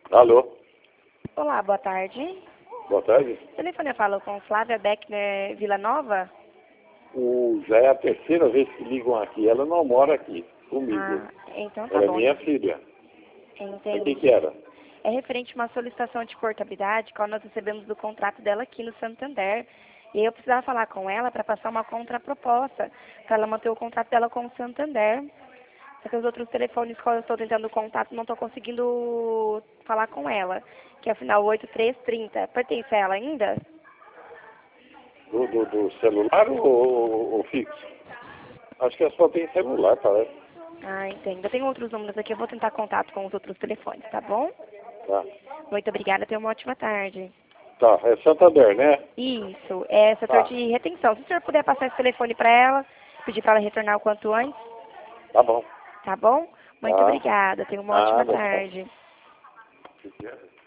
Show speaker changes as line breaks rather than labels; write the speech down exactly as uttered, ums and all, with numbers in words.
Alô,
Olá, boa tarde.
boa tarde.
O telefone eu falo com Flávia Beckner Vila Nova?
O, já é a terceira vez que ligam aqui. Ela não mora aqui comigo.
Ah, então tá
Ela é
bom.
minha filha. O que que
Entendi.
era?
É referente a uma solicitação de portabilidade, qual nós recebemos do contrato dela aqui no Santander. E aí eu precisava falar com ela para passar uma contraproposta, para ela manter o contrato dela com o Santander. Só que os outros telefones que eu estou tentando contato não estou conseguindo falar com ela, que é o final oito três três zero. Pertence a ela ainda?
Do, do, do celular ou, ou, ou fixo? Acho que é só tem celular, parece.
Ah, entendo. Eu tenho outros números aqui, eu vou tentar contato com os outros telefones, tá bom?
Tá.
Muito obrigada, tenha uma ótima tarde.
Tá, é Santander, né?
Isso, é setor
Tá,
de retenção. Se o senhor puder passar esse telefone para ela, pedir para ela retornar o quanto antes,
tá bom.
tá bom? Muito
Tá.
obrigada, tenha uma ótima
Nada, tá.
tarde.
O que que é?